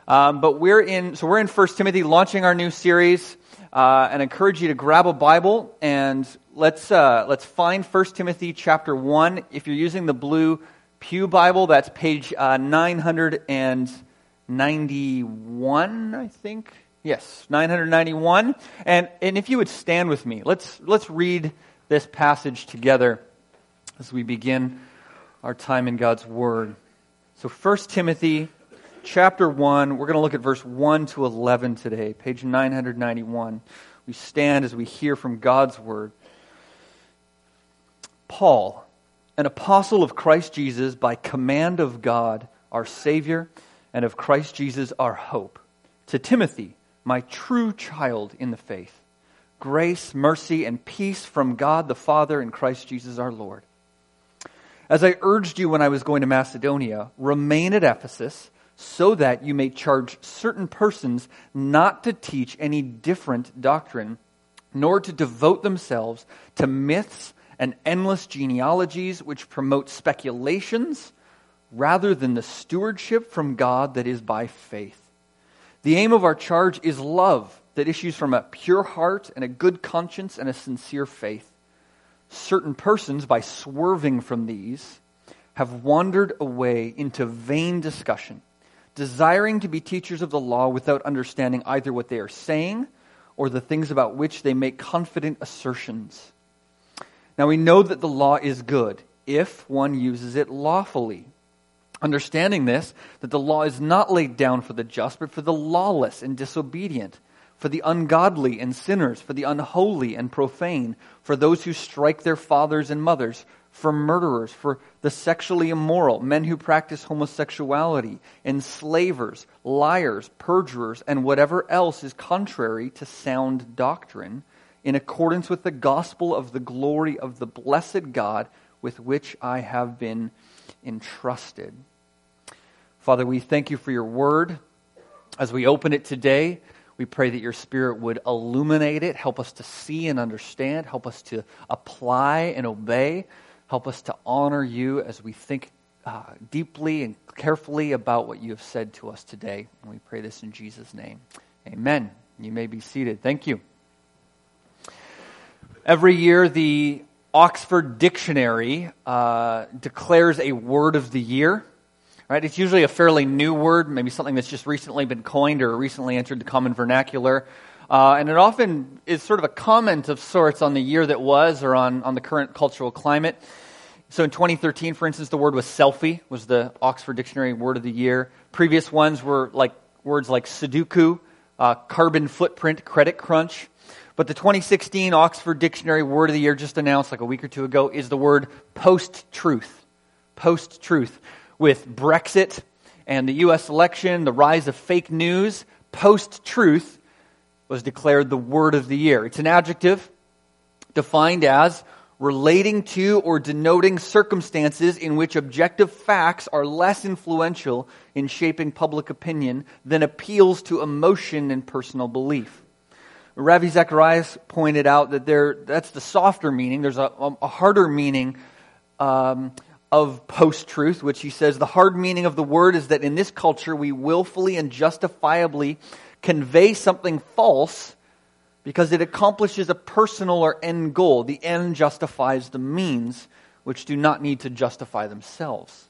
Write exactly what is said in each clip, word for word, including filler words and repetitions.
Um, but we're in, so we're in First Timothy, launching our new series, uh, and I encourage you to grab a Bible and let's uh, let's find First Timothy chapter one. If you're using the blue Pew Bible, that's page uh, nine ninety-one, I think. Yes, nine ninety-one. And and if you would stand with me, let's let's read this passage together as we begin our time in God's Word. So First Timothy chapter one, we're going to look at verse one to eleven today, page nine ninety-one. We stand as we hear from God's Word. Paul, an apostle of Christ Jesus by command of God, our Savior, and of Christ Jesus, our hope. To Timothy, my true child in the faith, grace, mercy, and peace from God the Father and Christ Jesus our Lord. As I urged you when I was going to Macedonia, remain at Ephesus, so that you may charge certain persons not to teach any different doctrine, nor to devote themselves to myths and endless genealogies which promote speculations, rather than the stewardship from God that is by faith. The aim of our charge is love that issues from a pure heart and a good conscience and a sincere faith. Certain persons, by swerving from these, have wandered away into vain discussion, desiring to be teachers of the law without understanding either what they are saying or the things about which they make confident assertions. Now we know that the law is good if one uses it lawfully. Understanding this, that the law is not laid down for the just, but for the lawless and disobedient, for the ungodly and sinners, for the unholy and profane, for those who strike their fathers and mothers, for murderers, for the sexually immoral, men who practice homosexuality, enslavers, liars, perjurers, and whatever else is contrary to sound doctrine, in accordance with the gospel of the glory of the blessed God with which I have been entrusted. Father, we thank you for your word. As we open it today, we pray that your Spirit would illuminate it, help us to see and understand, help us to apply and obey, help us to honor you as we think uh, deeply and carefully about what you have said to us today. And we pray this in Jesus' name. Amen. You may be seated. Thank you. Every year, the Oxford Dictionary uh, declares a word of the year. Right? It's usually a fairly new word, maybe something that's just recently been coined or recently entered the common vernacular. Uh, and it often is sort of a comment of sorts on the year that was or on, on the current cultural climate. So in twenty thirteen, for instance, the word was selfie, was the Oxford Dictionary word of the year. Previous ones were like words like Sudoku, uh, carbon footprint, credit crunch. But the twenty sixteen Oxford Dictionary word of the year, just announced like a week or two ago, is the word post-truth. Post-truth. With Brexit and the U S election, the rise of fake news, post-truth was declared the word of the year. It's an adjective defined as relating to or denoting circumstances in which objective facts are less influential in shaping public opinion than appeals to emotion and personal belief. Ravi Zacharias pointed out that there that's the softer meaning. There's a, a harder meaning um, of post-truth, which he says the hard meaning of the word is that in this culture we willfully and justifiably convey something false because it accomplishes a personal or end goal. The end justifies the means, which do not need to justify themselves.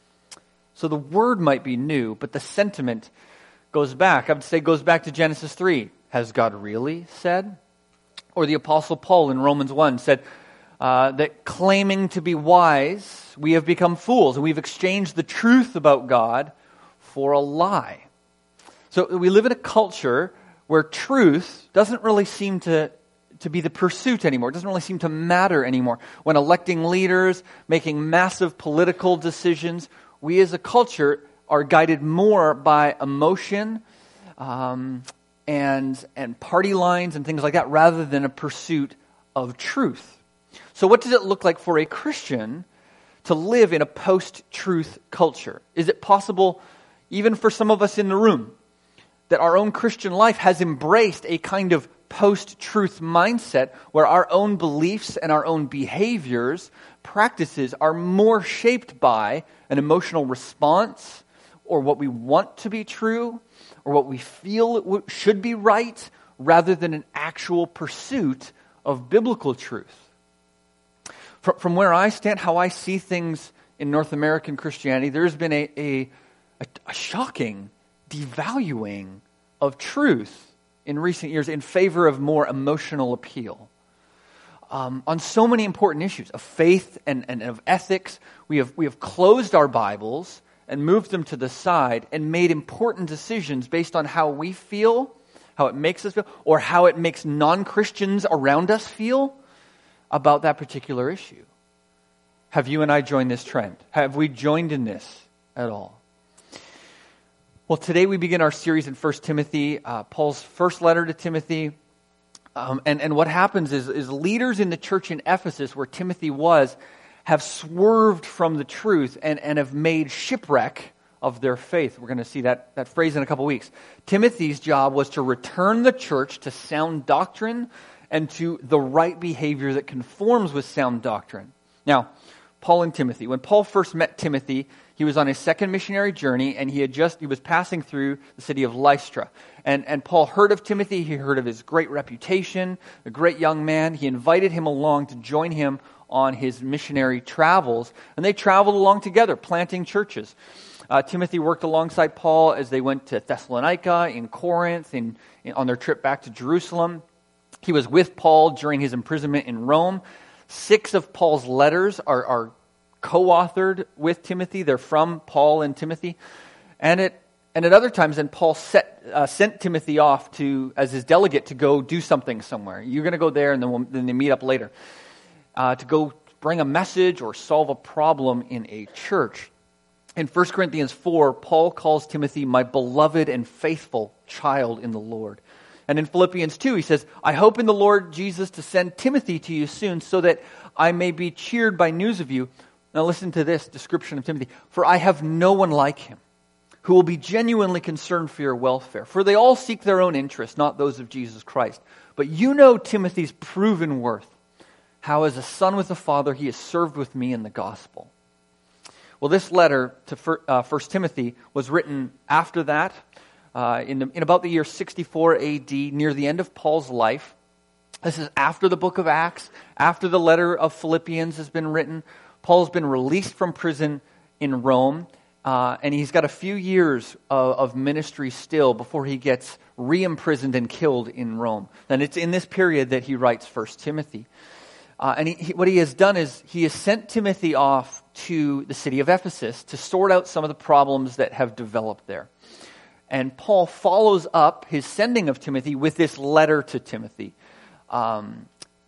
So the word might be new, but the sentiment goes back. I would say goes back to Genesis three. Has God really said? Or the Apostle Paul in Romans one said, Uh, that claiming to be wise, we have become fools, and we've exchanged the truth about God for a lie. So we live in a culture where truth doesn't really seem to, to be the pursuit anymore. It doesn't really seem to matter anymore. When electing leaders, making massive political decisions, we as a culture are guided more by emotion um, and, and party lines and things like that, rather than a pursuit of truth. So what does it look like for a Christian to live in a post-truth culture? Is it possible, even for some of us in the room, that our own Christian life has embraced a kind of post-truth mindset where our own beliefs and our own behaviors, practices are more shaped by an emotional response or what we want to be true or what we feel it w- should be right, rather than an actual pursuit of biblical truth. From, from where I stand, how I see things in North American Christianity, there's been a, a, a, a shocking devaluing of truth in recent years in favor of more emotional appeal. Um, on so many important issues of faith and, and of ethics, we have we have closed our Bibles and moved them to the side and made important decisions based on how we feel, how it makes us feel, or how it makes non-Christians around us feel about that particular issue. Have you and I joined this trend? Have we joined in this at all? Well, today we begin our series in First Timothy, uh, Paul's first letter to Timothy. Um, and, and what happens is, is leaders in the church in Ephesus, where Timothy was, have swerved from the truth and, and have made shipwreck of their faith. We're going to see that, that phrase in a couple weeks. Timothy's job was to return the church to sound doctrine and to the right behavior that conforms with sound doctrine. Now, Paul and Timothy. When Paul first met Timothy, he was on his second missionary journey, and he had just he was passing through the city of Lystra. And, and Paul heard of Timothy. He heard of his great reputation, a great young man. He invited him along to join him on his missionary travels. And they traveled along together, planting churches. Uh, Timothy worked alongside Paul as they went to Thessalonica, in Corinth, in, in, on their trip back to Jerusalem. He was with Paul during his imprisonment in Rome. Six of Paul's letters are, are co-authored with Timothy. They're from Paul and Timothy. And at, and at other times, then Paul set, uh, sent Timothy off to as his delegate to go do something somewhere. You're going to go there, and then, we'll, then they meet up later. Uh, to go bring a message or solve a problem in a church. In First Corinthians four, Paul calls Timothy my beloved and faithful child in the Lord. And in Philippians two, he says, I hope in the Lord Jesus to send Timothy to you soon so that I may be cheered by news of you. Now listen to this description of Timothy. For I have no one like him who will be genuinely concerned for your welfare. For they all seek their own interests, not those of Jesus Christ. But you know Timothy's proven worth, how as a son with a father he has served with me in the gospel. Well, this letter to uh, First Timothy was written after that, uh, in, the, in about the year sixty-four A D, near the end of Paul's life. This is after the book of Acts, after the letter of Philippians has been written. Paul's been released from prison in Rome, uh, and he's got a few years of, of ministry still before he gets re-imprisoned and killed in Rome. And it's in this period that he writes First Timothy. Uh, and he, he, what he has done is he has sent Timothy off to the city of Ephesus to sort out some of the problems that have developed there. And Paul follows up his sending of Timothy with this letter to Timothy um,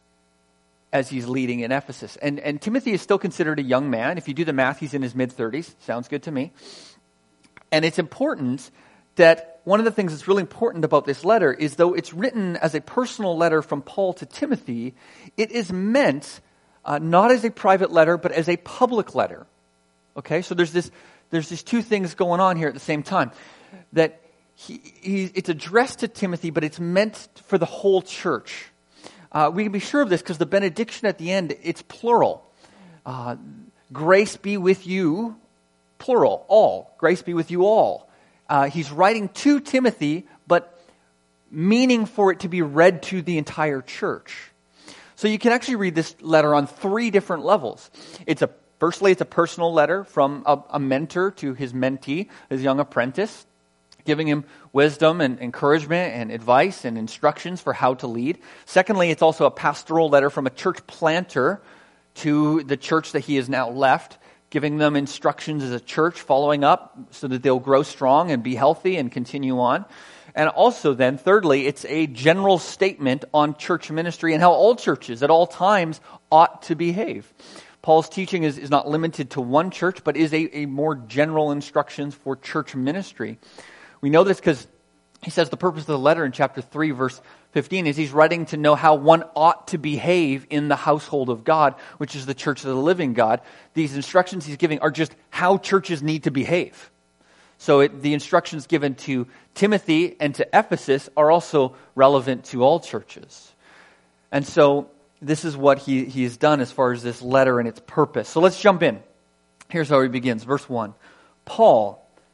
as he's leading in Ephesus. And, and Timothy is still considered a young man. If you do the math, he's in his mid-thirties. Sounds good to me. And it's important that one of the things that's really important about this letter is, though it's written as a personal letter from Paul to Timothy, it is meant uh, not as a private letter, but as a public letter. Okay, so there's this, there's these two things going on here at the same time. That he, he, it's addressed to Timothy, but it's meant for the whole church. Uh, we can be sure of this because the benediction at the end, it's plural. Uh, grace be with you, plural, all. Grace be with you all. Uh, he's writing to Timothy, but meaning for it to be read to the entire church. So you can actually read this letter on three different levels. It's a firstly, it's a personal letter from a, a mentor to his mentee, his young apprentice, giving him wisdom and encouragement and advice and instructions for how to lead. Secondly, it's also a pastoral letter from a church planter to the church that he has now left, giving them instructions as a church, following up so that they'll grow strong and be healthy and continue on. And also then, thirdly, it's a general statement on church ministry and how all churches at all times ought to behave. Paul's teaching is, is not limited to one church, but is a, a more general instructions for church ministry. We know this because he says the purpose of the letter in chapter three, verse fifteen, is he's writing to know how one ought to behave in the household of God, which is the church of the living God. These instructions he's giving are just how churches need to behave. So it, the instructions given to Timothy and to Ephesus are also relevant to all churches. And so this is what he, he has done as far as this letter and its purpose. So let's jump in. Here's how he begins. Verse one. Paul,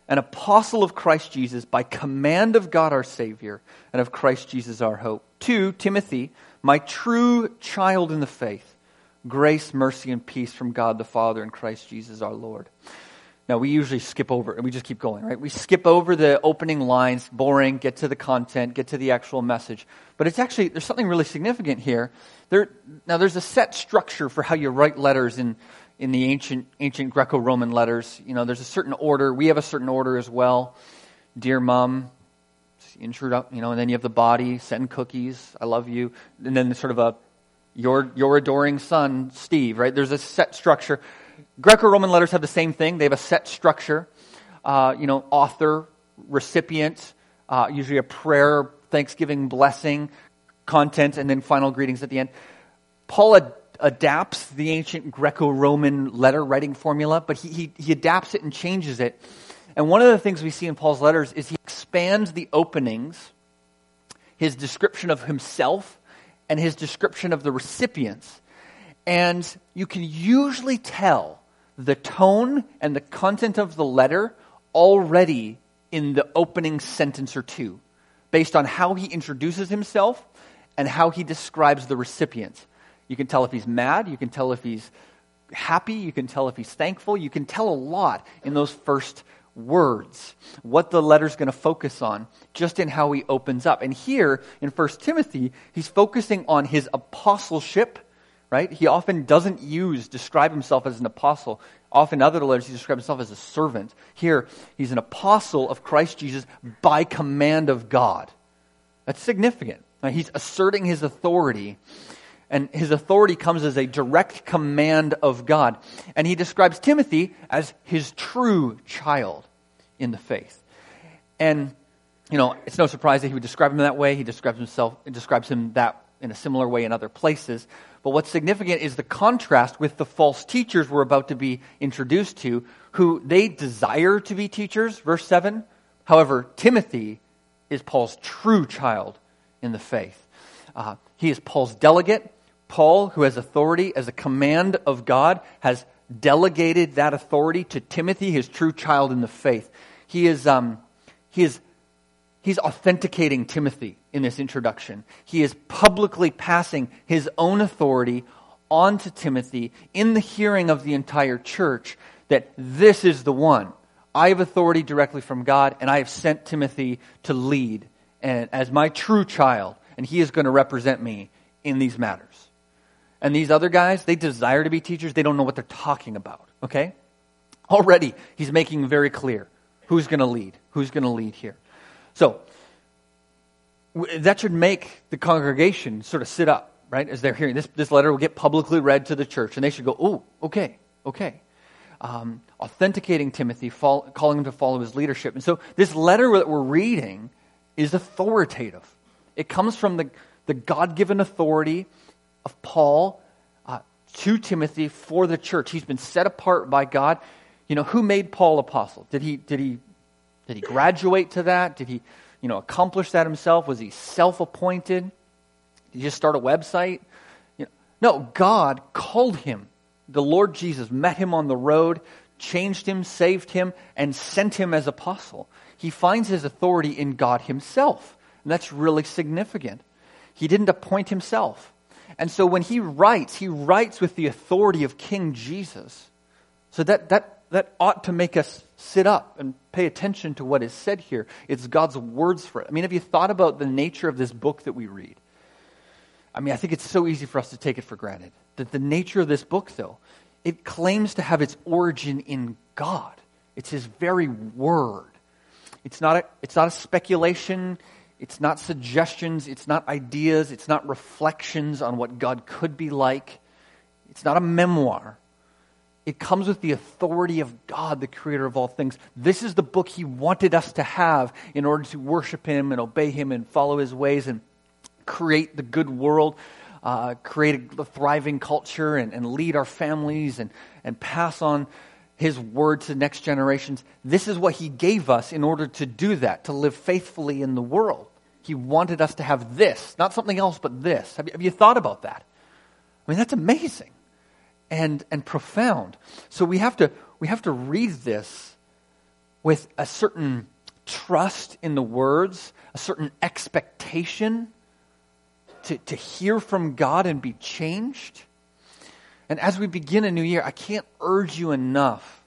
an apostle of Christ Jesus by command of God our Savior and of Christ Jesus our hope. To Timothy, my true child in the faith, grace, mercy, and peace from God the Father and Christ Jesus our Lord. Now, we usually skip over, and we just keep going, right? We skip over the opening lines, boring, get to the content, get to the actual message. But it's actually, there's something really significant here. There, now, there's a set structure for how you write letters in, in the ancient ancient Greco-Roman letters. You know, there's a certain order. We have a certain order as well. Dear Mom, intro, you know, and then you have the body, send cookies, I love you. And then sort of a, your, your adoring son, Steve, right? There's a set structure. Greco-Roman letters have the same thing. They have a set structure. Uh, you know, author, recipient, uh, usually a prayer, thanksgiving, blessing, content, and then final greetings at the end. Paul ad- adapts the ancient Greco-Roman letter writing formula, but he, he, he adapts it and changes it. And one of the things we see in Paul's letters is he expands the openings, his description of himself, and his description of the recipients. And you can usually tell the tone and the content of the letter already in the opening sentence or two, based on how he introduces himself and how he describes the recipient. You can tell if he's mad, you can tell if he's happy, you can tell if he's thankful, you can tell a lot in those first words, what the letter's going to focus on, just in how he opens up. And here in First Timothy, he's focusing on his apostleship, right? He often doesn't use, describe himself as an apostle. Often in other letters, he describes himself as a servant. Here, he's an apostle of Christ Jesus by command of God. That's significant. Right? He's asserting his authority, and his authority comes as a direct command of God. And he describes Timothy as his true child in the faith. And, you know, it's no surprise that he would describe him that way. He describes himself, describes him that in a similar way in other places. But what's significant is the contrast with the false teachers we're about to be introduced to, who they desire to be teachers, verse seven. However, Timothy is Paul's true child in the faith. Uh, he is Paul's delegate. Paul, who has authority as a command of God, has delegated that authority to Timothy, his true child in the faith. He is, um, he is, he's authenticating Timothy in this introduction. He is publicly passing his own authority on to Timothy in the hearing of the entire church that this is the one. I have authority directly from God, and I have sent Timothy to lead and as my true child, and he is going to represent me in these matters. And these other guys, they desire to be teachers. They don't know what they're talking about, okay? Already, he's making very clear who's going to lead, who's going to lead here. So, that should make the congregation sort of sit up, right? As they're hearing this, this letter will get publicly read to the church, and they should go, oh, okay, okay. Um, authenticating Timothy, fall, calling him to follow his leadership. And so this letter that we're reading is authoritative. It comes from the, the God-given authority of Paul uh, to Timothy for the church. He's been set apart by God. You know, who made Paul apostle? Did he, did he, did he graduate to that? Did he, you know, accomplish that himself? Was he self-appointed? Did he just start a website? You know, no, God called him. The Lord Jesus met him on the road, changed him, saved him, and sent him as apostle. He finds his authority in God himself. And that's really significant. He didn't appoint himself. And so when he writes, he writes with the authority of King Jesus. So that that that ought to make us sit up and pay attention to what is said here. It's God's words for it. I mean, have you thought about the nature of this book that we read? I mean, I think it's so easy for us to take it for granted. That the nature of this book, though, it claims to have its origin in God. It's his very word. It's not a, it's not a speculation. It's not suggestions. It's not ideas. It's not reflections on what God could be like. It's not a memoir. It comes with the authority of God, the creator of all things. This is the book he wanted us to have in order to worship him and obey him and follow his ways and create the good world, uh, create a thriving culture and, and lead our families and, and pass on his word to next generations. This is what he gave us in order to do that, to live faithfully in the world. He wanted us to have this, not something else, but this. Have you, have you thought about that? I mean, that's amazing and and profound. So we have to we have to read this with a certain trust in the words, a certain expectation to, to hear from God and be changed. And as we begin a new year, I can't urge you enough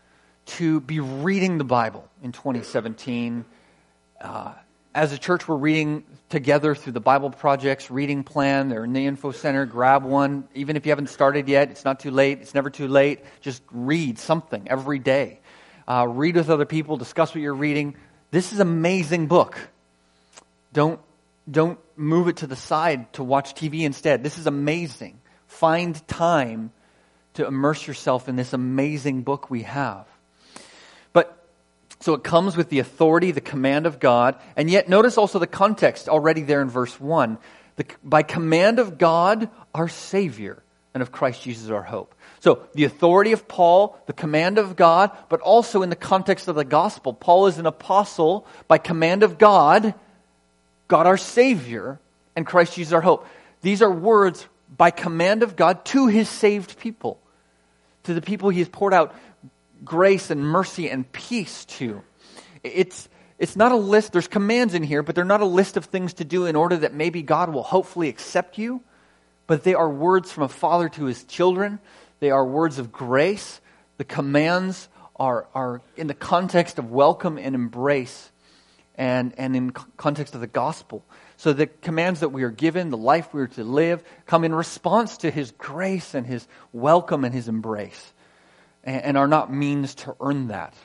to be reading the Bible in twenty seventeen. Uh, as a church, we're reading together through the Bible Project's reading plan. They're in the info center. Grab one. Even if you haven't started yet, it's not too late. It's never too late. Just read something every day. Uh, read with other people. Discuss what you're reading. This is an amazing book. Don't, don't move it to the side to watch T V instead. This is amazing. Find time to immerse yourself in this amazing book we have. But, so it comes with the authority, the command of God, and yet notice also the context already there in verse one. The, by command of God, our Savior, and of Christ Jesus, our hope. So, the authority of Paul, the command of God, but also in the context of the gospel. Paul is an apostle by command of God, God our Savior, and Christ Jesus, our hope. These are words by command of God to His saved people, to the people He has poured out grace and mercy and peace to. It's it's not a list. There's commands in here, but they're not a list of things to do in order that maybe God will hopefully accept you. But they are words from a father to his children. They are words of grace. The commands are are in the context of welcome and embrace, and and in context of the gospel. So the commands that we are given, the life we are to live, come in response to His grace and His welcome and His embrace, and, and are not means to earn that.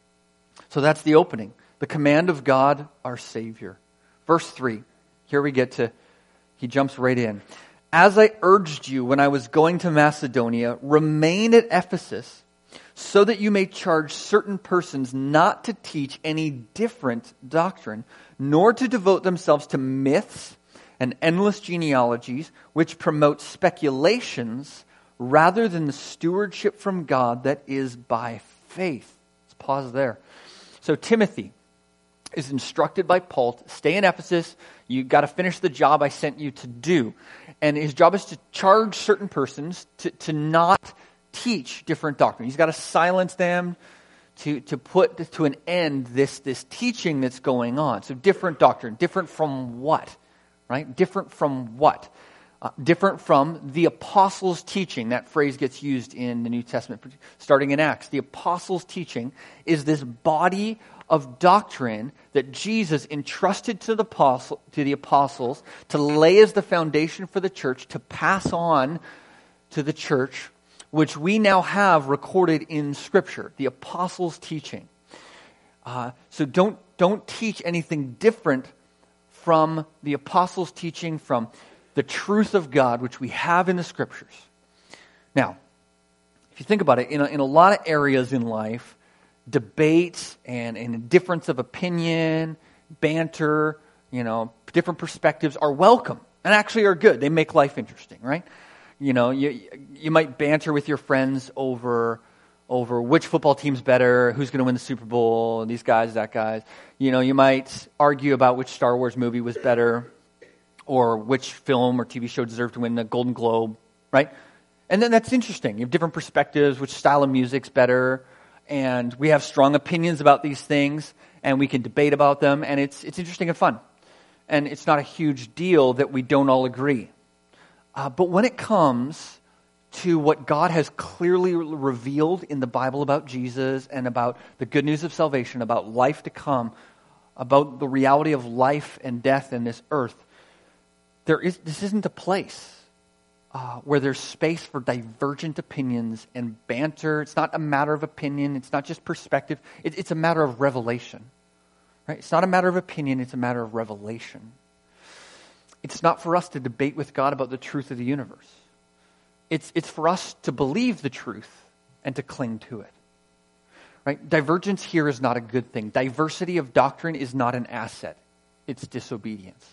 So that's the opening. The command of God, our Savior. Verse three, here we get to, he jumps right in. As I urged you when I was going to Macedonia, remain at Ephesus, so that you may charge certain persons not to teach any different doctrine, nor to devote themselves to myths and endless genealogies, which promote speculations rather than the stewardship from God that is by faith. Let's pause there. So Timothy is instructed by Paul to stay in Ephesus. You've got to finish the job I sent you to do. And his job is to charge certain persons to, to not teach different doctrine. He's got to silence them, to, to put to an end this, this teaching that's going on. So different doctrine. Different from what? Right? Different from what? Uh, different from the apostles' teaching. That phrase gets used in the New Testament, starting in Acts. The apostles' teaching is this body of doctrine that Jesus entrusted to the apostle, to the apostles to lay as the foundation for the church, to pass on to the church, which we now have recorded in Scripture, the apostles' teaching. Uh, so don't don't teach anything different from the apostles' teaching, from the truth of God, which we have in the Scriptures. Now, if you think about it, in a, in a lot of areas in life, debates and, and difference of opinion, banter, you know, different perspectives are welcome and actually are good. They make life interesting, right? You know, you you might banter with your friends over over which football team's better, who's going to win the Super Bowl, these guys, that guys. You know, you might argue about which Star Wars movie was better, or which film or T V show deserved to win the Golden Globe, right? And then that's interesting. You have different perspectives, which style of music's better, and we have strong opinions about these things, and we can debate about them, and it's it's interesting and fun. And it's not a huge deal that we don't all agree. Uh, but when it comes to what God has clearly revealed in the Bible about Jesus and about the good news of salvation, about life to come, about the reality of life and death in this earth, there is this isn't a place uh, where there's space for divergent opinions and banter. It's not a matter of opinion. It's not just perspective. It, it's a matter of revelation. Right? It's not a matter of opinion. It's a matter of revelation. It's not for us to debate with God about the truth of the universe. It's, it's for us to believe the truth and to cling to it. Right? Divergence here is not a good thing. Diversity of doctrine is not an asset. It's disobedience.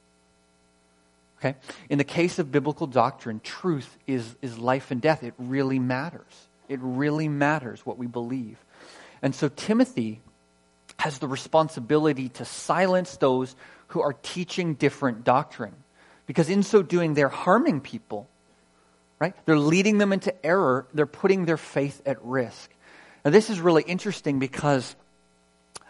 Okay? In the case of biblical doctrine, truth is, is life and death. It really matters. It really matters what we believe. And so Timothy has the responsibility to silence those who are teaching different doctrine. Because in so doing, they're harming people. Right? They're leading them into error. They're putting their faith at risk. Now this is really interesting because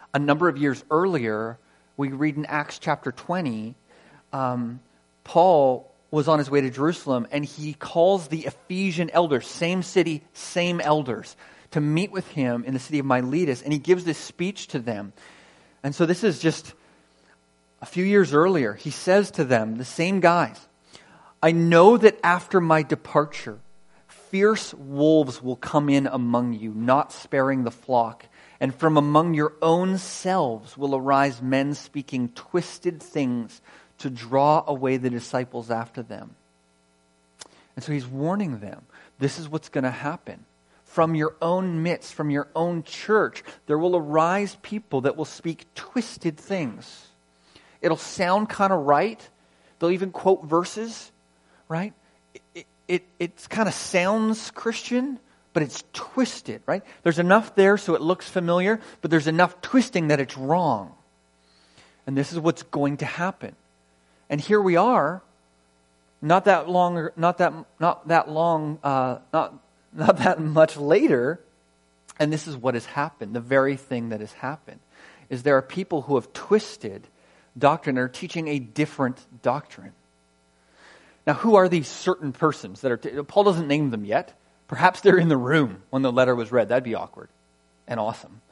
A number of years earlier, we read in Acts chapter twenty, um, Paul was on his way to Jerusalem, and he calls the Ephesian elders, same city, same elders, to meet with him in the city of Miletus, and he gives this speech to them. And so this is just a few years earlier. He says to them, the same guys, I know that after my departure, fierce wolves will come in among you, not sparing the flock. And from among your own selves will arise men speaking twisted things to draw away the disciples after them. And so he's warning them, this is what's going to happen. From your own midst, from your own church, there will arise people that will speak twisted things. It'll sound kind of right. They'll even quote verses, right? It, it, it kind of sounds Christian, but it's twisted, right? There's enough there so it looks familiar, but there's enough twisting that it's wrong. And this is what's going to happen. And here we are, not that long, not that, not that long, uh, not. Not that much later, and this is what has happened. The very thing that has happened is there are people who have twisted doctrine and are teaching a different doctrine. Now, who are these certain persons that are? T- Paul doesn't name them yet. Perhaps they're in the room when the letter was read. That'd be awkward and awesome.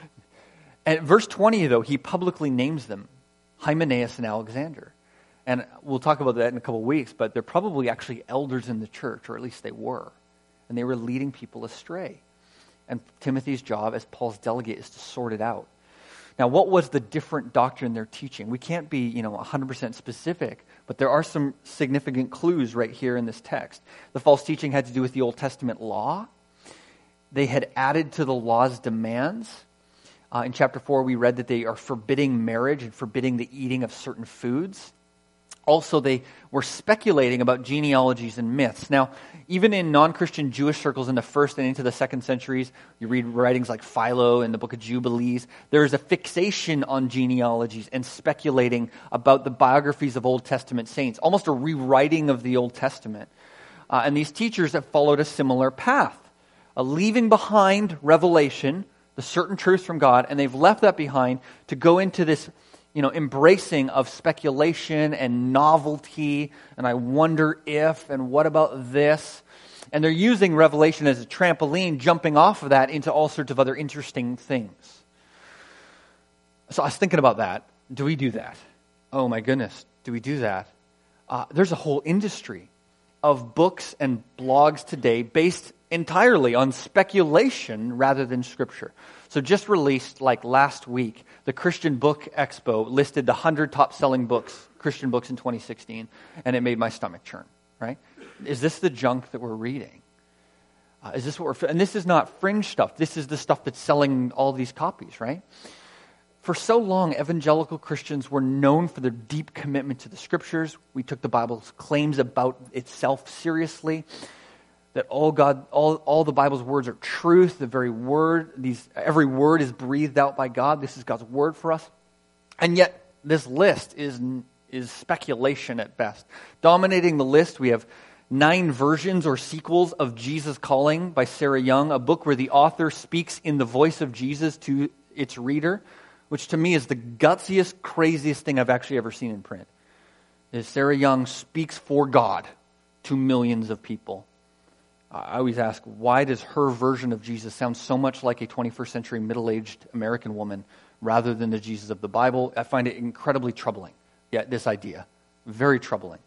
And verse twenty, though, he publicly names them, Hymenaeus and Alexander. And we'll talk about that in a couple of weeks, but they're probably actually elders in the church, or at least they were. And they were leading people astray. And Timothy's job as Paul's delegate is to sort it out. Now, what was the different doctrine they're teaching? We can't be, you know, one hundred percent specific, but there are some significant clues right here in this text. The false teaching had to do with the Old Testament law. They had added to the law's demands. Uh, in chapter four, we read that they are forbidding marriage and forbidding the eating of certain foods. Also, they were speculating about genealogies and myths. Now, even in non-Christian Jewish circles in the first and into the second centuries, you read writings like Philo and the book of Jubilees, there is a fixation on genealogies and speculating about the biographies of Old Testament saints, almost a rewriting of the Old Testament. Uh, and these teachers have followed a similar path, uh, leaving behind revelation, the certain truths from God, and they've left that behind to go into this you know, embracing of speculation and novelty, and I wonder if, and what about this? And they're using Revelation as a trampoline, jumping off of that into all sorts of other interesting things. So I was thinking about that. Do we do that? Oh my goodness, do we do that? Uh, there's a whole industry of books and blogs today based entirely on speculation rather than Scripture. So just released, like last week, the Christian Book Expo listed the one hundred top-selling books, Christian books in twenty sixteen, and it made my stomach churn, right? Is this the junk that we're reading? Uh, is this what we're... And this is not fringe stuff. This is the stuff that's selling all these copies, right? For so long, evangelical Christians were known for their deep commitment to the Scriptures. We took the Bible's claims about itself seriously. That all God, all, all the Bible's words are truth. The very word, these every word is breathed out by God. This is God's word for us. And yet, this list is is speculation at best. Dominating the list, we have nine versions or sequels of Jesus Calling by Sarah Young, a book where the author speaks in the voice of Jesus to its reader, which to me is the gutsiest, craziest thing I've actually ever seen in print. Is Sarah Young speaks for God to millions of people. I always ask, why does her version of Jesus sound so much like a twenty-first century middle-aged American woman rather than the Jesus of the Bible? I find it incredibly troubling. Yeah, this idea. Very troubling.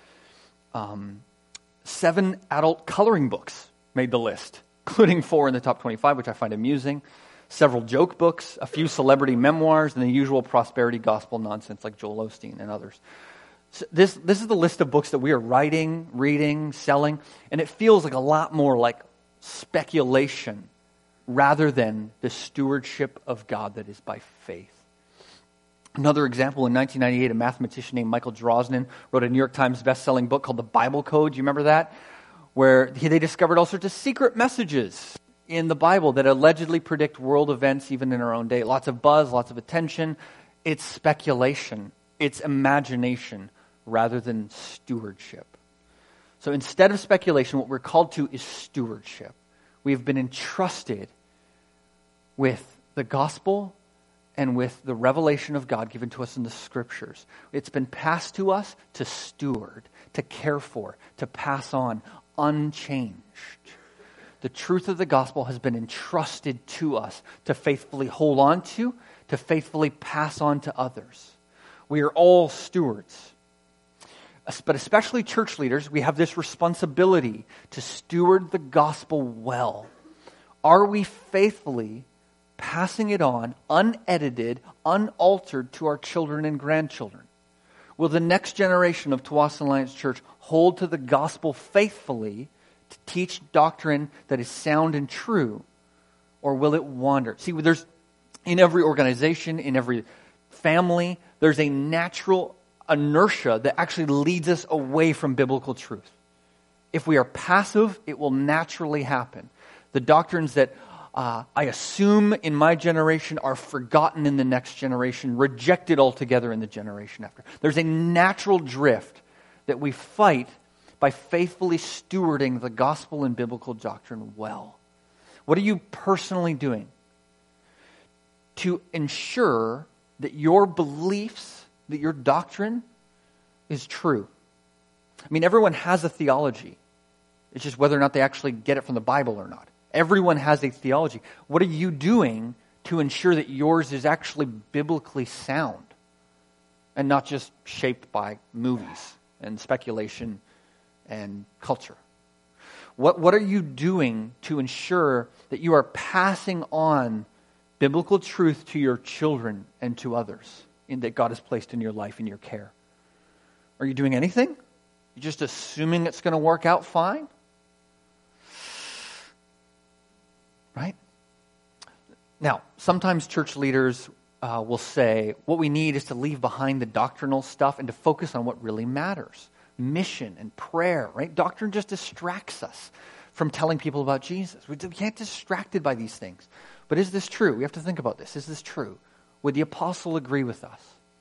Um, seven adult coloring books made the list, including four in the top twenty-five, which I find amusing. Several joke books, a few celebrity memoirs, and the usual prosperity gospel nonsense like Joel Osteen and others. So this this is the list of books that we are writing, reading, selling, and it feels like a lot more like speculation rather than the stewardship of God that is by faith. Another example, in nineteen ninety-eight, a mathematician named Michael Drosnin wrote a New York Times best-selling book called The Bible Code. Do you remember that? Where they discovered all sorts of secret messages in the Bible that allegedly predict world events even in our own day. Lots of buzz, lots of attention. It's speculation. It's imagination rather than stewardship. So instead of speculation, what we're called to is stewardship. We have been entrusted with the gospel and with the revelation of God given to us in the Scriptures. It's been passed to us to steward, to care for, to pass on, unchanged. The truth of the gospel has been entrusted to us to faithfully hold on to, to faithfully pass on to others. We are all stewards. But especially church leaders, we have this responsibility to steward the gospel well. Are we faithfully passing it on, unedited, unaltered to our children and grandchildren? Will the next generation of Tsawwassen Alliance Church hold to the gospel faithfully to teach doctrine that is sound and true? Or will it wander? See, there's in every organization, in every family, there's a natural inertia that actually leads us away from biblical truth. If we are passive, it will naturally happen. The doctrines that uh, I assume in my generation are forgotten in the next generation, rejected altogether in the generation after. There's a natural drift that we fight by faithfully stewarding the gospel and biblical doctrine well. What are you personally doing to ensure that your beliefs, that your doctrine is true? I mean, everyone has a theology. It's just whether or not they actually get it from the Bible or not. Everyone has a theology. What are you doing to ensure that yours is actually biblically sound and not just shaped by movies and speculation and culture? What, what are you doing to ensure that you are passing on biblical truth to your children and to others in, that God has placed in your life, in your care? Are you doing anything? You're just assuming it's going to work out fine? Right? Now, sometimes church leaders uh, will say, what we need is to leave behind the doctrinal stuff and to focus on what really matters. Mission and prayer, right? Doctrine just distracts us from telling people about Jesus. We can't get distracted by these things. But is this true? We have to think about this. Is this true? Would the apostle agree with us?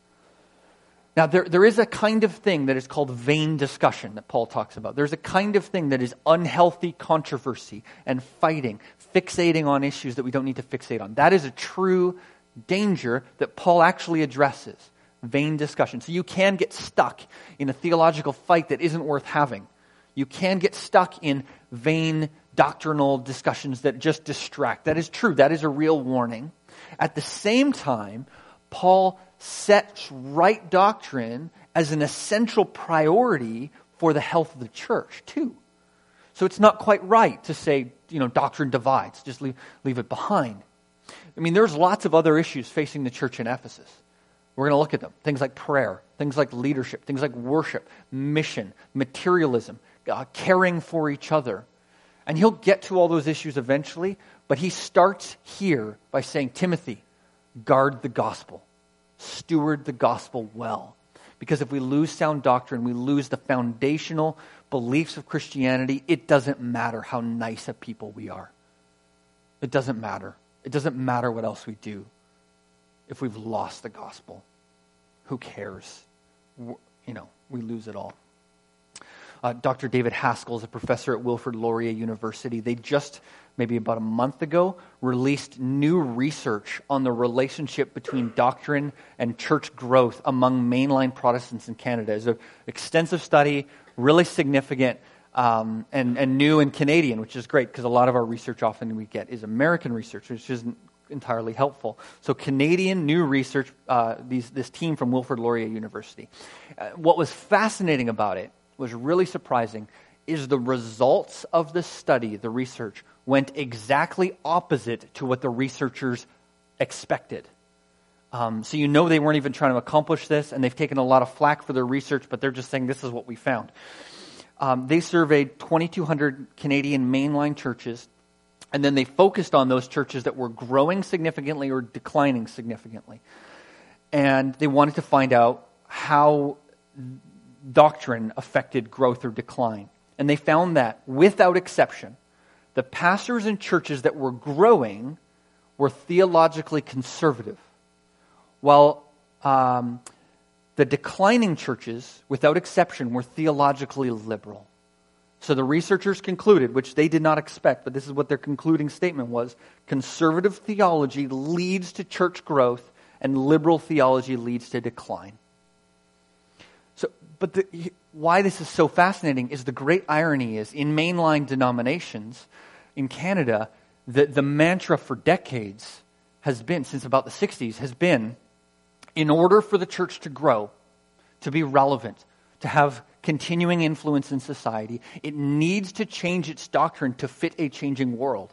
Now, there, there is a kind of thing that is called vain discussion that Paul talks about. There's a kind of thing that is unhealthy controversy and fighting, fixating on issues that we don't need to fixate on. That is a true danger that Paul actually addresses. Vain discussion. So you can get stuck in a theological fight that isn't worth having. You can get stuck in vain doctrinal discussions that just distract. That is true. That is a real warning. At the same time, Paul sets right doctrine as an essential priority for the health of the church, too. So it's not quite right to say, you know, doctrine divides. Just leave, leave it behind. I mean, there's lots of other issues facing the church in Ephesus. We're going to look at them. Things like prayer, things like leadership, things like worship, mission, materialism, uh, caring for each other. And he'll get to all those issues eventually, but he starts here by saying, Timothy, guard the gospel. Steward the gospel well. Because if we lose sound doctrine, we lose the foundational beliefs of Christianity, it doesn't matter how nice a people we are. It doesn't matter. It doesn't matter what else we do. If we've lost the gospel, who cares? You know, we lose it all. Uh, Doctor David Haskell is a professor at Wilfrid Laurier University. They just, maybe about a month ago, released new research on the relationship between doctrine and church growth among mainline Protestants in Canada. It's an extensive study, really significant, um, and, and new and Canadian, which is great because a lot of our research often we get is American research, which isn't entirely helpful. So Canadian new research, uh, these, this team from Wilfrid Laurier University. Uh, what was fascinating about it, was really surprising, is the results of the study, the research, went exactly opposite to what the researchers expected. Um, so you know they weren't even trying to accomplish this, and they've taken a lot of flack for their research, but they're just saying this is what we found. Um, they surveyed twenty-two hundred Canadian mainline churches, and then they focused on those churches that were growing significantly or declining significantly. And they wanted to find out how doctrine affected growth or decline. And they found that, without exception, the pastors in churches that were growing were theologically conservative, while um, the declining churches, without exception, were theologically liberal. So the researchers concluded, which they did not expect, but this is what their concluding statement was: conservative theology leads to church growth and liberal theology leads to decline. So, but the, why this is so fascinating is the great irony is in mainline denominations in Canada, the, the mantra for decades has been, since about the sixties, has been, in order for the church to grow, to be relevant, to have continuing influence in society, it needs to change its doctrine to fit a changing world.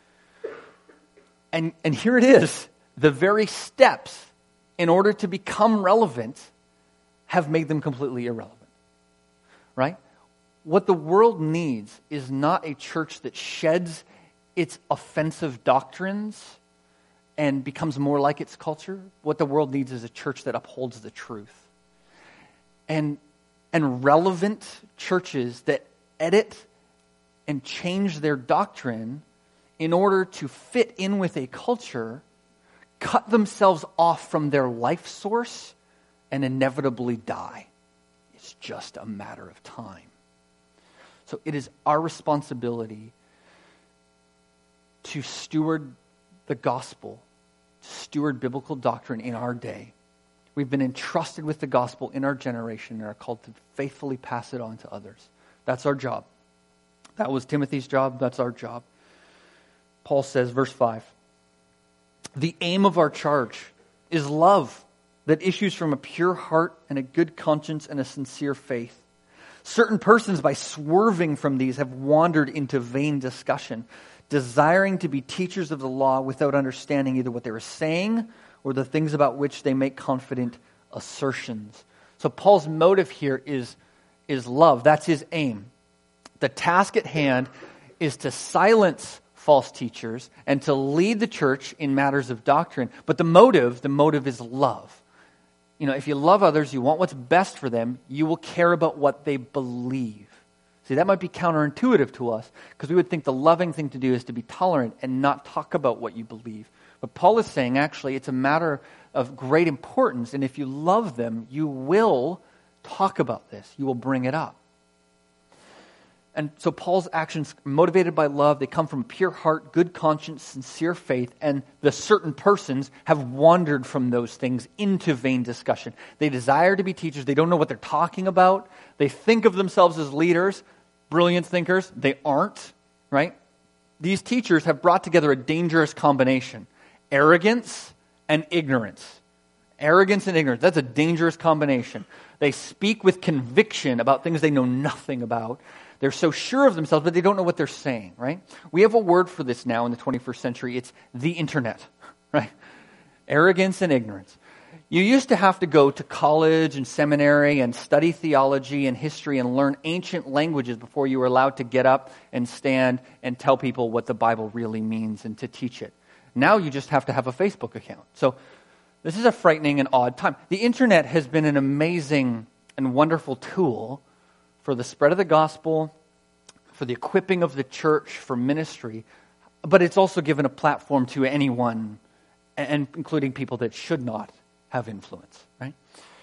And, and here it is. The very steps in order to become relevant have made them completely irrelevant. Right? What the world needs is not a church that sheds its offensive doctrines and becomes more like its culture. What the world needs is a church that upholds the truth. And, and relevant churches that edit and change their doctrine in order to fit in with a culture, cut themselves off from their life source and inevitably die. It's just a matter of time. So it is our responsibility to steward the gospel, to steward biblical doctrine in our day. We've been entrusted with the gospel in our generation and are called to faithfully pass it on to others. That's our job. That was Timothy's job. That's our job. Paul says, verse five, the aim of our charge is love that issues from a pure heart and a good conscience and a sincere faith. Certain persons, by swerving from these, have wandered into vain discussion, desiring to be teachers of the law without understanding either what they were saying or the things about which they make confident assertions. So Paul's motive here is, is love. That's his aim. The task at hand is to silence false teachers and to lead the church in matters of doctrine. But the motive, the motive is love. You know, if you love others, you want what's best for them, you will care about what they believe. See, that might be counterintuitive to us because we would think the loving thing to do is to be tolerant and not talk about what you believe. But Paul is saying, actually, it's a matter of great importance, and if you love them, you will talk about this. You will bring it up. And so Paul's actions, motivated by love, they come from a pure heart, good conscience, sincere faith, and the certain persons have wandered from those things into vain discussion. They desire to be teachers. They don't know what they're talking about. They think of themselves as leaders, brilliant thinkers. They aren't, right? These teachers have brought together a dangerous combination. Arrogance and ignorance. Arrogance and ignorance. That's a dangerous combination. They speak with conviction about things they know nothing about. They're so sure of themselves, but they don't know what they're saying, right? We have a word for this now in the twenty-first century. It's the internet, right? Arrogance and ignorance. You used to have to go to college and seminary and study theology and history and learn ancient languages before you were allowed to get up and stand and tell people what the Bible really means and to teach it. Now you just have to have a Facebook account. So this is a frightening and odd time. The internet has been an amazing and wonderful tool for the spread of the gospel, for the equipping of the church, for ministry, but it's also given a platform to anyone, and including people that should not have influence, right?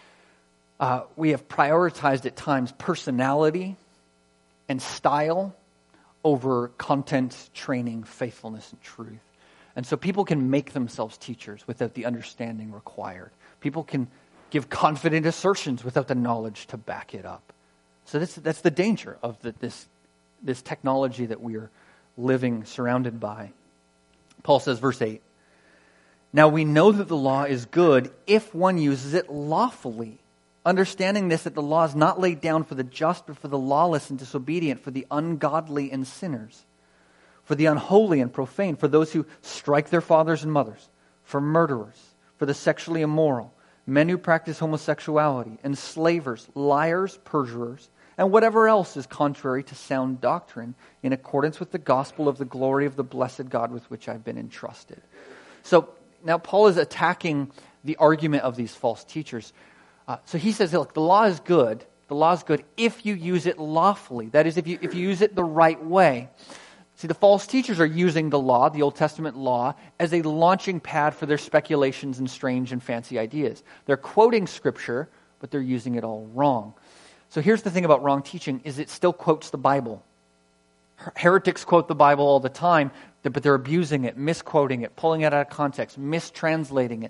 Uh, we have prioritized at times personality and style over content, training, faithfulness, and truth. And so people can make themselves teachers without the understanding required. People can give confident assertions without the knowledge to back it up. So that's, that's the danger of the, this, this technology that we are living surrounded by. Paul says, verse eight, now we know that the law is good if one uses it lawfully, understanding this, that the law is not laid down for the just, but for the lawless and disobedient, for the ungodly and sinners, for the unholy and profane, for those who strike their fathers and mothers, for murderers, for the sexually immoral, men who practice homosexuality, enslavers, liars, perjurers, and whatever else is contrary to sound doctrine, in accordance with the gospel of the glory of the blessed God with which I've been entrusted. So now Paul is attacking the argument of these false teachers. Uh, so he says, look, the law is good. The law is good if you use it lawfully. That is, if you if you use it the right way. See, the false teachers are using the law, the Old Testament law, as a launching pad for their speculations and strange and fancy ideas. They're quoting Scripture, but they're using it all wrong. So here's the thing about wrong teaching, is it still quotes the Bible. Heretics quote the Bible all the time, but they're abusing it, misquoting it, pulling it out of context, mistranslating it.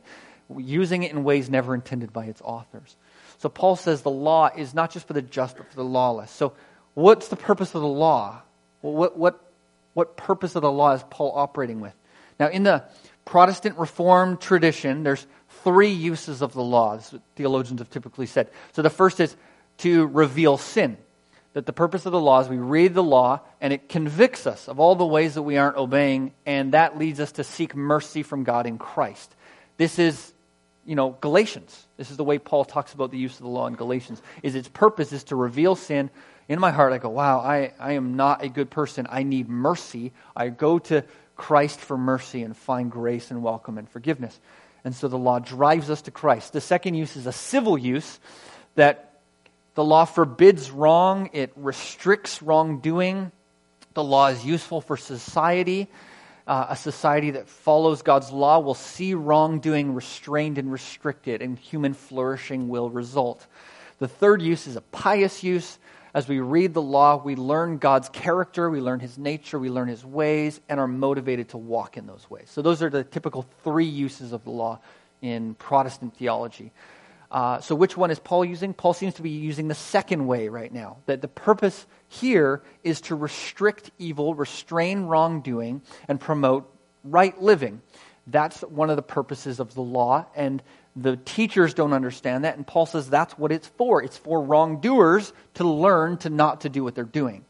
using it in ways never intended by its authors. So Paul says the law is not just for the just, but for the lawless. So what's the purpose of the law? Well, what, what, what purpose of the law is Paul operating with? Now, in the Protestant Reformed tradition, there's three uses of the law. This is what theologians have typically said. So the first is to reveal sin. That the purpose of the law is we read the law and it convicts us of all the ways that we aren't obeying, and that leads us to seek mercy from God in Christ. This is, you know, Galatians. This is the way Paul talks about the use of the law in Galatians. Is its purpose is to reveal sin. In my heart, I go, wow, I, I am not a good person. I need mercy. I go to Christ for mercy and find grace and welcome and forgiveness. And so the law drives us to Christ. The second use is a civil use, that the law forbids wrong. It restricts wrongdoing. The law is useful for society. Uh, a society that follows God's law will see wrongdoing restrained and restricted, and human flourishing will result. The third use is a pious use. As we read the law, we learn God's character, we learn His nature, we learn His ways, and are motivated to walk in those ways. So those are the typical three uses of the law in Protestant theology. Uh, so which one is Paul using? Paul seems to be using the second way right now. That the purpose here is to restrict evil, restrain wrongdoing, and promote right living. That's one of the purposes of the law, and the teachers don't understand that, and Paul says that's what it's for. It's for wrongdoers to learn to not to do what they're doing.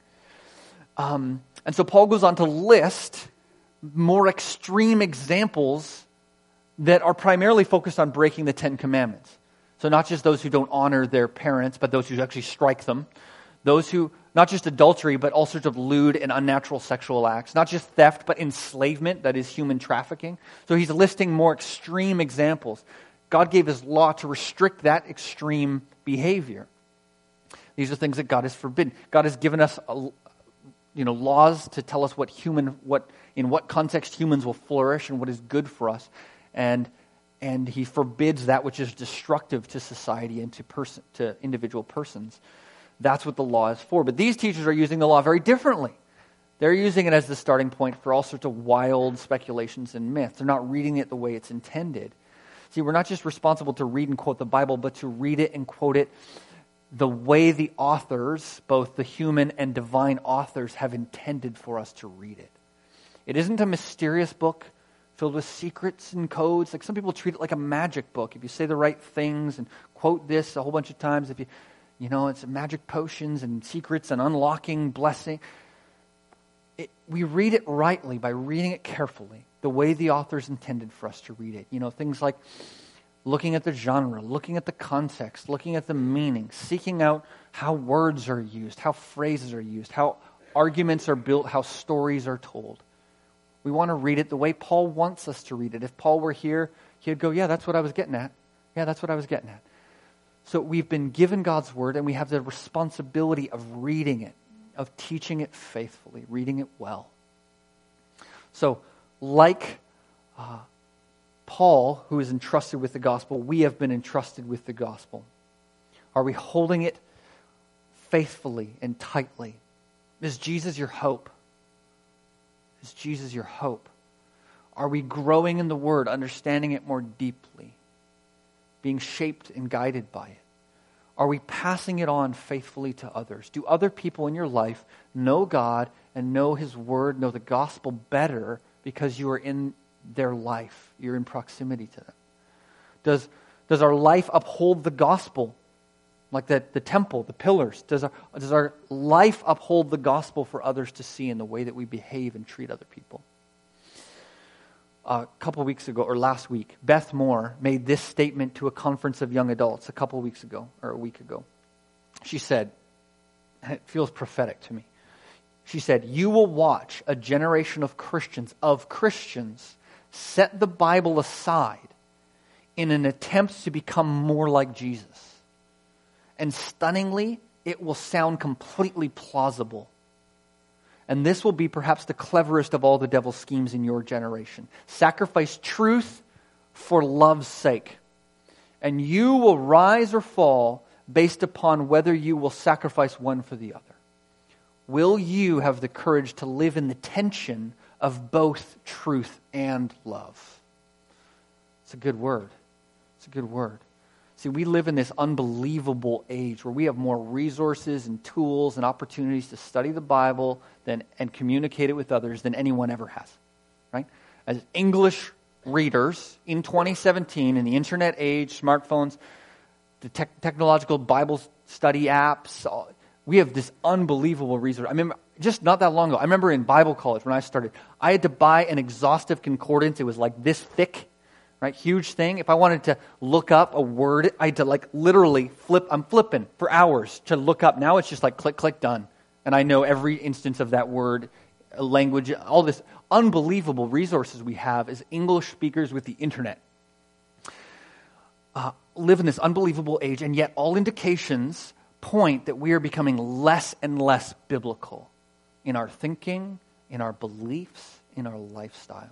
Um, and so Paul goes on to list more extreme examples that are primarily focused on breaking the Ten Commandments. So not just those who don't honor their parents, but those who actually strike them. Those who, not just adultery, but all sorts of lewd and unnatural sexual acts. Not just theft, but enslavement, that is human trafficking. So he's listing more extreme examples. God gave His law to restrict that extreme behavior. These are things that God has forbidden. God has given us, you know, laws to tell us what human, what in what context humans will flourish and what is good for us, and and He forbids that which is destructive to society and to person to individual persons. That's what the law is for. But these teachers are using the law very differently. They're using it as the starting point for all sorts of wild speculations and myths. They're not reading it the way it's intended. See, we're not just responsible to read and quote the Bible, but to read it and quote it the way the authors, both the human and divine authors, have intended for us to read it. It isn't a mysterious book filled with secrets and codes. Like some people treat it like a magic book. If you say the right things and quote this a whole bunch of times, if you, you know, it's magic potions and secrets and unlocking blessing. It, we read it rightly by reading it carefully, the way the authors intended for us to read it. You know, things like looking at the genre, looking at the context, looking at the meaning, seeking out how words are used, how phrases are used, how arguments are built, how stories are told. We want to read it the way Paul wants us to read it. If Paul were here, he'd go, yeah, that's what I was getting at. Yeah, that's what I was getting at. So we've been given God's word, and we have the responsibility of reading it, of teaching it faithfully, reading it well. So, like uh, Paul, who is entrusted with the gospel, we have been entrusted with the gospel. Are we holding it faithfully and tightly? Is Jesus your hope? Is Jesus your hope? Are we growing in the Word, understanding it more deeply, being shaped and guided by it? Are we passing it on faithfully to others? Do other people in your life know God and know His Word, know the gospel better because you are in their life? You're in proximity to them. Does, does our life uphold the gospel? Like the, the temple, the pillars. Does our, does our life uphold the gospel for others to see in the way that we behave and treat other people? A couple weeks ago, or last week, Beth Moore made this statement to a conference of young adults a couple weeks ago, or a week ago. She said, and it feels prophetic to me. She said, "You will watch a generation of Christians, of Christians, set the Bible aside in an attempt to become more like Jesus. And stunningly, it will sound completely plausible. And this will be perhaps the cleverest of all the devil's schemes in your generation. Sacrifice truth for love's sake. And you will rise or fall based upon whether you will sacrifice one for the other. Will you have the courage to live in the tension of both truth and love?" It's a good word. It's a good word. See, we live in this unbelievable age where we have more resources and tools and opportunities to study the Bible than, and communicate it with others than anyone ever has, right? As English readers in twenty seventeen, in the internet age, smartphones, the tech, technological Bible study apps, we have this unbelievable resource. I remember just not that long ago, I remember in Bible college when I started, I had to buy an exhaustive concordance. It was like this thick, right? Huge thing. If I wanted to look up a word, I had to like literally flip, I'm flipping for hours to look up. Now it's just like click, click, done. And I know every instance of that word, language, all this unbelievable resources we have as English speakers with the internet. Uh, live in this unbelievable age, and yet all indications point that we are becoming less and less biblical in our thinking, in our beliefs, in our lifestyles.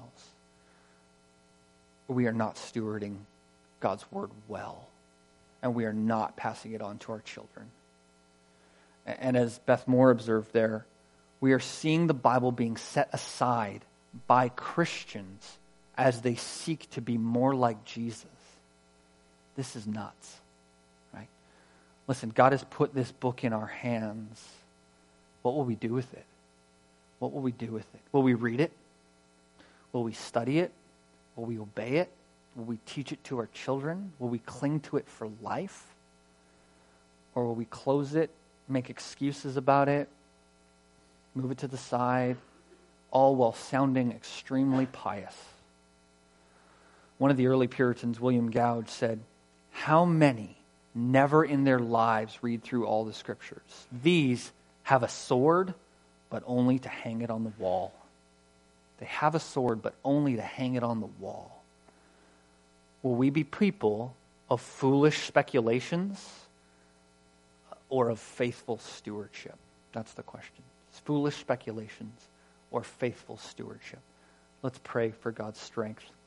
We are not stewarding God's word well, and we are not passing it on to our children. And as Beth Moore observed there, we are seeing the Bible being set aside by Christians as they seek to be more like Jesus. This is nuts, right? Listen, God has put this book in our hands. What will we do with it? What will we do with it? Will we read it? Will we study it? Will we obey it? Will we teach it to our children? Will we cling to it for life? Or will we close it, make excuses about it, move it to the side, all while sounding extremely pious? One of the early Puritans, William Gouge, said, "How many never in their lives read through all the scriptures? These have a sword, but only to hang it on the wall." They have a sword, but only to hang it on the wall. Will we be people of foolish speculations or of faithful stewardship? That's the question. It's foolish speculations or faithful stewardship. Let's pray for God's strength.